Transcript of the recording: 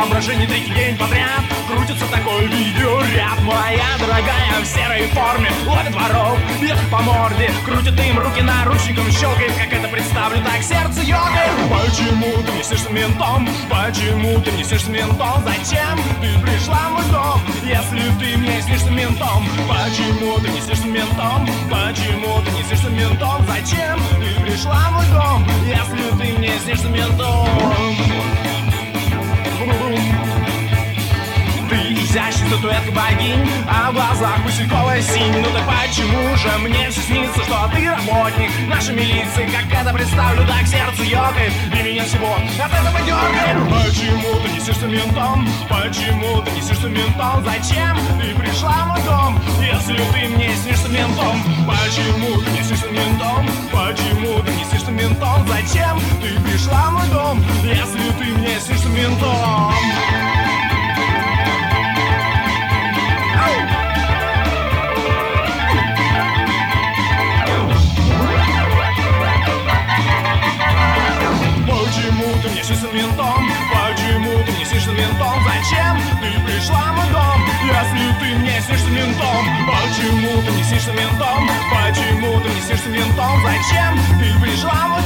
воображении третий день подряд крутится такой видеоряд. Моя дорогая в серой форме ловит воров, бьет по морде, крутит им руки наручником, щелкает. Как это представлю, так сердце ёкает. Почему ты несешься ментом? Почему ты несешься ментом? Зачем ты пришла в мой дом, если ты мне снишься ментом? Почему ты несешься ментом? Почему ты несешься ментом? Зачем ты пришла в мой дом, если ты мне снишься ментом? Ты изящная статуэтка богинь, а в глазах васильковая синь. Ну так почему же мне все снится, что ты работник нашей милиции? Как это представлю, так сердце ёкает, и меня всего от этого дёргает. Почему ты несешься ментом? Почему ты несешься ментом? Зачем ты пришла в мой дом, если ты мне снишься ментом? Почему ты несешься ментом? Почему ты несешься ментом? Зачем ты пришла в мой дом, если ты мне снишься ментом? Почему ты несешься ментом? Почему ты несешься ментом? Зачем ты пришла в мой дом, если ты мне снишься ментом? Почему ты несешься ментом? Почему ты несешься ментом? Зачем ты пришла в мой